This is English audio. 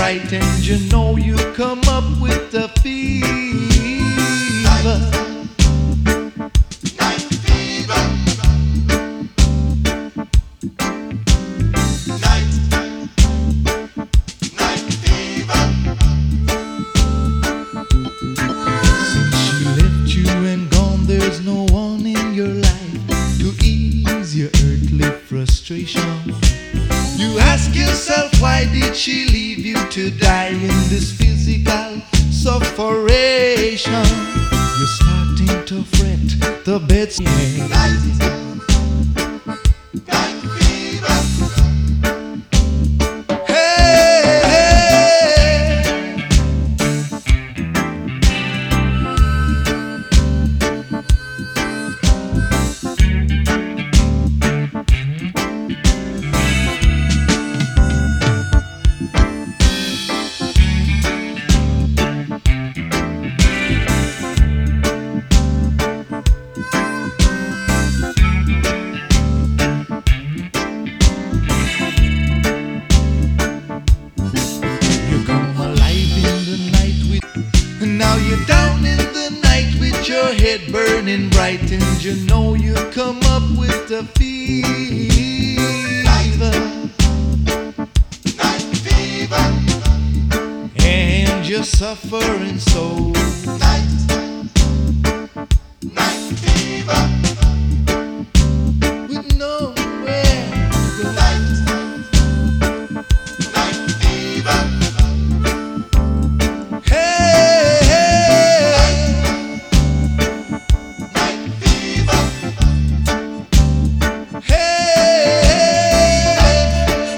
right, and you know you come up with the fever. Night fever. Night fever. Since she left you and gone, there's no one in your life to ease your earthly frustration. You ask yourself, why did she leave you to die in this physical sufferation? You're starting to fret, the bed's Night fever. hey, hey. You come alive in the night with, and now you're down in the night with your head burning bright, and you know you come up with the fever, Night fever. and you're suffering so. Night